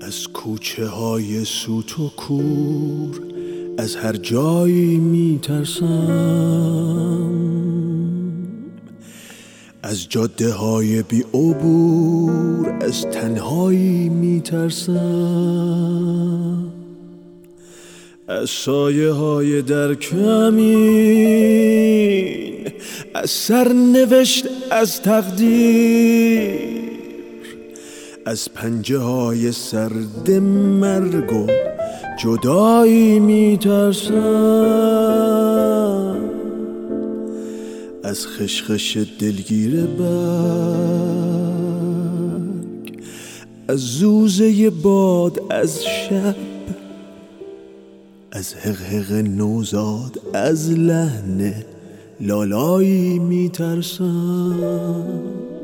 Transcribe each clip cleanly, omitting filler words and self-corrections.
از کوچه های سوت و کور، از هر جایی میترسم، از جاده های بی عبور، از تنهایی میترسم، از سایه های در کمین، از سرنوشت، از تقدیر، از پنجه های سرد مرگ و جدایی میترسم، از خشخش دلگیر برگ، از زوزه باد، از شب، از حقحق نوزاد، از لحن لالایی میترسم،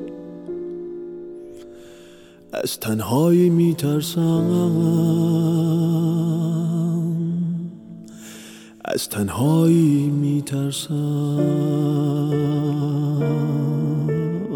از تنهایی میترسم، از تنهایی میترسم.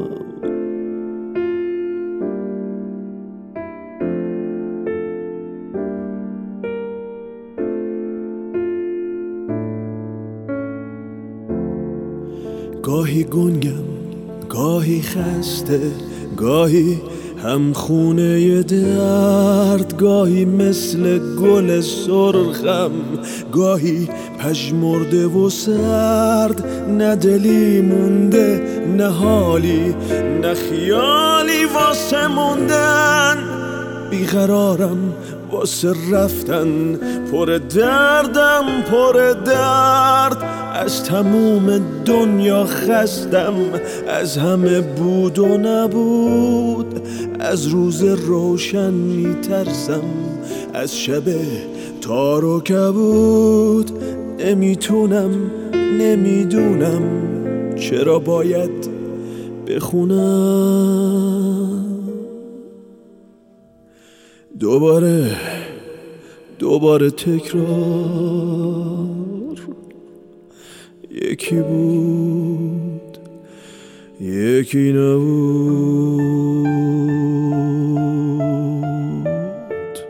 گاهی گنگم، گاهی خسته، گاهی همخونه درد، گاهی مثل گل سرخم، گاهی پژمرده و سرد، نه دلی مونده، نه حالی، نه خیالی واسه موندن، بیقرارم واسه رفتن، پر دردم، پر درد، از تموم دنیا خستم، از همه بود و نبود، از روز روشن میترسم، از شب تار و کبود، نمیتونم، نمیدونم چرا باید بخونم. دوباره تکرار، یکی بود یکی نبود،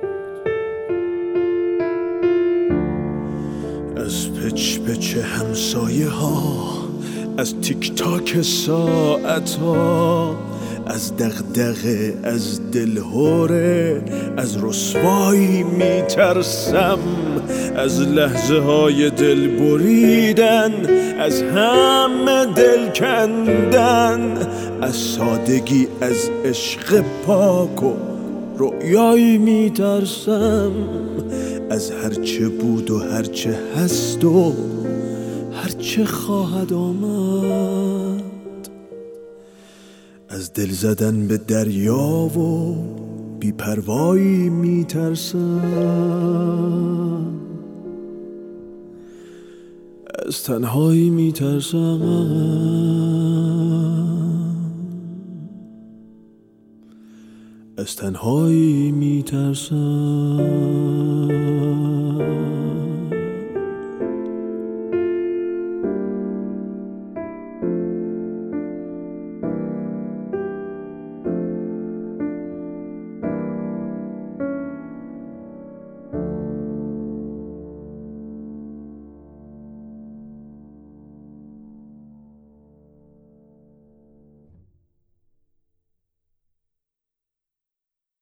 از پچ پچ همسایه ها، از تیک تاک ساعت ها، از دغدغه، از دلهوره، از رسوایی میترسم، از لحظه های دل بریدن، از همه دل کندن، از سادگی، از عشق پاک و رؤیایی میترسم، از هرچه بود و هرچه هست و هرچه خواهد آمد، از دل زدن به دریا و بی‌پروایی میترسم، از تنهایی میترسم، از تنهایی میترسم.